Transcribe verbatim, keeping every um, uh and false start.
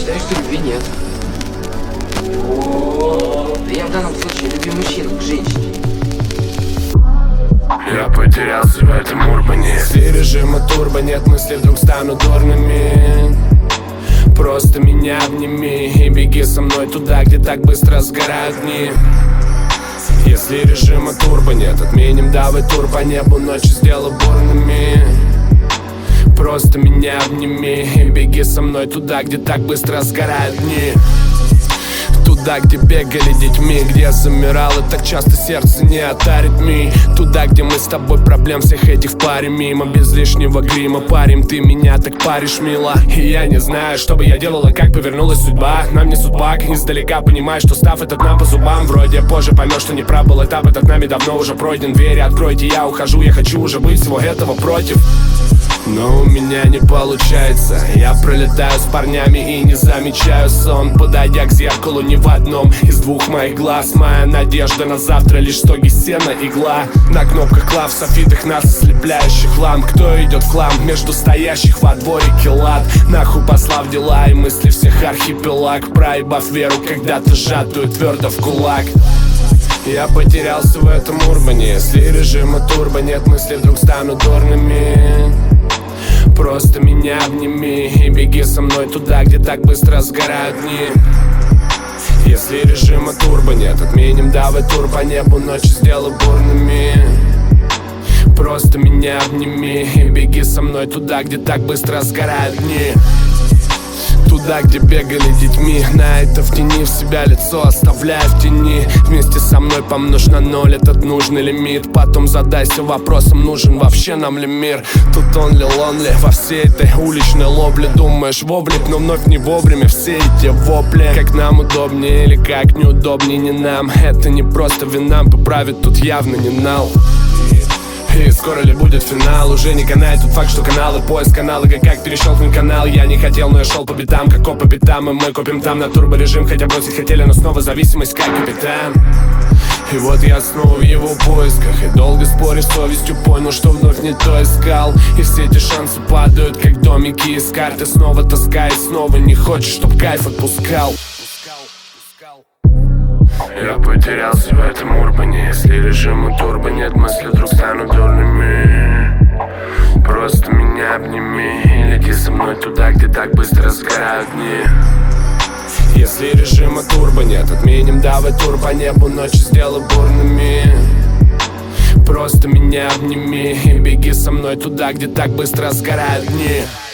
считаю, что любви нет. Да я в данном случае люблю мужчину к женщине. Я потерялся в этом урбане. Если режима турбо нет, мысли вдруг станут дурными. Просто меня обними и беги со мной туда, где так быстро сгорают дни. Если режима турбо нет, отменим давай тур по небу, ночи сделай бурными. Просто меня обними и беги со мной туда, где так быстро сгорают дни. Туда, где бегали детьми, где замирало так часто сердце не от аритмий. Туда, где мы с тобой проблем всех этих в паре мимо. Без лишнего грима парим, ты меня так паришь, мила. И я не знаю, что бы я делала, как повернулась судьба. Нам не судьба, издалека понимаешь, что став этот нам по зубам. Вроде позже поймешь, что не прав был этап, этот нами давно уже пройден. Двери откройте, я ухожу, я хочу уже быть всего этого против. Но у меня не получается. Я пролетаю с парнями и не замечаю сон. Подойдя к зеркалу ни в одном из двух моих глаз. Моя надежда на завтра лишь стоги сена, игла. На кнопках клав, софитах нас ослепляющих ламп. Кто идет в хлам между стоящих во дворике лад? Нахуй послав дела и мысли всех архипелаг, проебав веру когда-то сжатую твердо в кулак. Я потерялся в этом урбане. Если режима турбо нет, мысли вдруг станут дурными. Просто меня обними и беги со мной туда, где так быстро сгорают дни. Если режима турбо нет, отменим давай тур по небу, ночи сделай бурными. Просто меня обними и беги со мной туда, где так быстро сгорают дни. Туда, где бегали детьми, на это в тени, в себя лицо оставляя в тени. Вместе со мной помножь на ноль этот нужный лимит. Потом задайся вопросом, нужен вообще нам ли мир. Тут он ли, он ли, во всей этой уличной ловле. Думаешь вовлек, но вновь не вовремя все эти вопли. Как нам удобнее или как неудобнее не нам. Это не просто вина, поправить тут явно не нал. И скоро ли будет финал? Уже не канает тот факт, что каналы, поиск аналога, как перещелкнуть канал. Я не хотел, но я шел по пятам, как коп по пятам. И мы копим там на турборежим, хотя бросить хотели, но снова зависимость, как капитан. И вот я снова в его поисках, и долго споря с совестью понял, что вновь не то искал. И все эти шансы падают, как домики из карты. Снова тоска и снова не хочешь, чтоб кайф отпускал. Я потерялся в этом урбане. Если режима турбо нет, мысли вдруг станут дурными. Просто меня обними и лети со мной туда, где так быстро сгорают дни. Если режима турбо нет, отменим давай тур по небу, ночи сделай бурными. Просто меня обними и беги со мной туда, где так быстро сгорают дни.